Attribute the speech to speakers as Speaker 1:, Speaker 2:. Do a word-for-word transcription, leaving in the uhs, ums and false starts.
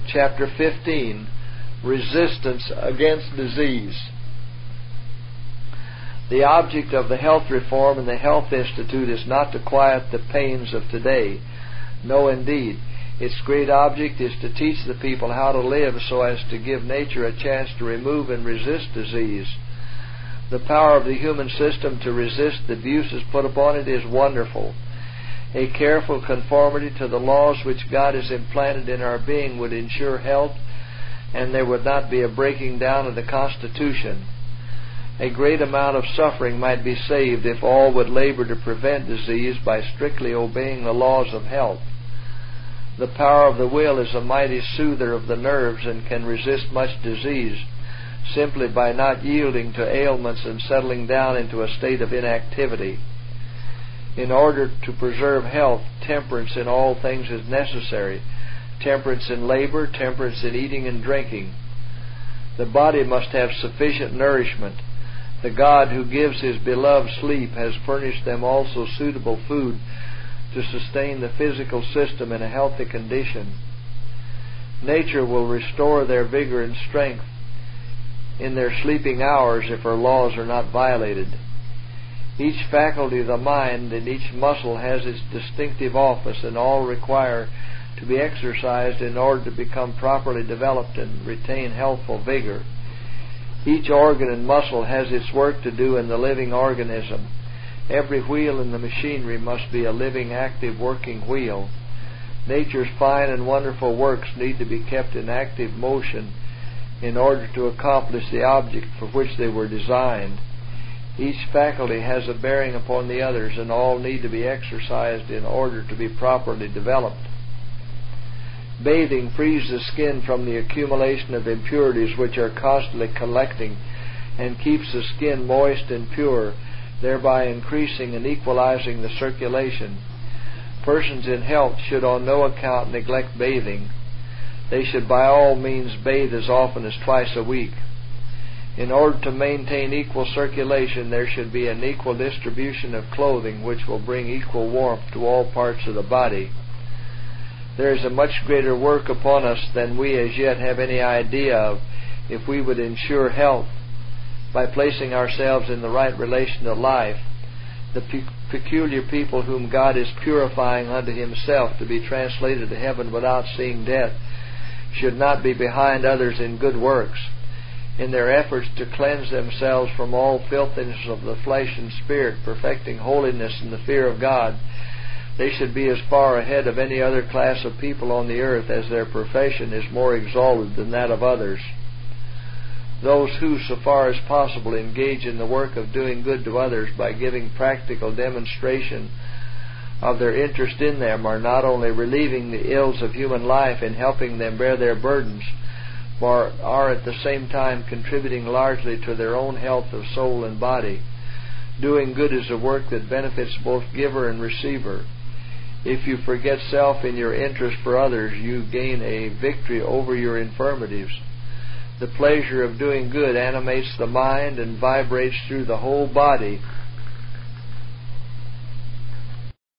Speaker 1: chapter fifteen, resistance against disease. The object of the health reform and the Health Institute is not to quiet the pains of today. No, indeed. Its great object is to teach the people how to live so as to give nature a chance to remove and resist disease. The power of the human system to resist the abuses put upon it is wonderful. A careful conformity to the laws which God has implanted in our being would ensure health, and there would not be a breaking down of the Constitution. A great amount of suffering might be saved if all would labor to prevent disease by strictly obeying the laws of health. The power of the will is a mighty soother of the nerves and can resist much disease simply by not yielding to ailments and settling down into a state of inactivity. In order to preserve health, temperance in all things is necessary. Temperance in labor, temperance in eating and drinking. The body must have sufficient nourishment. The God who gives His beloved sleep has furnished them also suitable food to sustain the physical system in a healthy condition. Nature will restore their vigor and strength in their sleeping hours if her laws are not violated. Each faculty of the mind and each muscle has its distinctive office, and all require to be exercised in order to become properly developed and retain healthful vigor. Each organ and muscle has its work to do in the living organism. Every wheel in the machinery must be a living, active, working wheel. Nature's fine and wonderful works need to be kept in active motion in order to accomplish the object for which they were designed. Each faculty has a bearing upon the others, and all need to be exercised in order to be properly developed. Bathing frees the skin from the accumulation of impurities which are constantly collecting, and keeps the skin moist and pure, thereby increasing and equalizing the circulation. Persons in health should on no account neglect bathing. They should by all means bathe as often as twice a week. In order to maintain equal circulation, there should be an equal distribution of clothing which will bring equal warmth to all parts of the body. There is a much greater work upon us than we as yet have any idea of if we would ensure health by placing ourselves in the right relation to life. The pe- peculiar people whom God is purifying unto Himself to be translated to heaven without seeing death should not be behind others in good works. In their efforts to cleanse themselves from all filthiness of the flesh and spirit, perfecting holiness in the fear of God, they should be as far ahead of any other class of people on the earth as their profession is more exalted than that of others. Those who, so far as possible, engage in the work of doing good to others by giving practical demonstration of their interest in them are not only relieving the ills of human life in helping them bear their burdens, but are at the same time contributing largely to their own health of soul and body. Doing good is a work that benefits both giver and receiver. If you forget self in your interest for others, you gain a victory over your infirmities. The pleasure of doing good animates the mind and vibrates through the whole body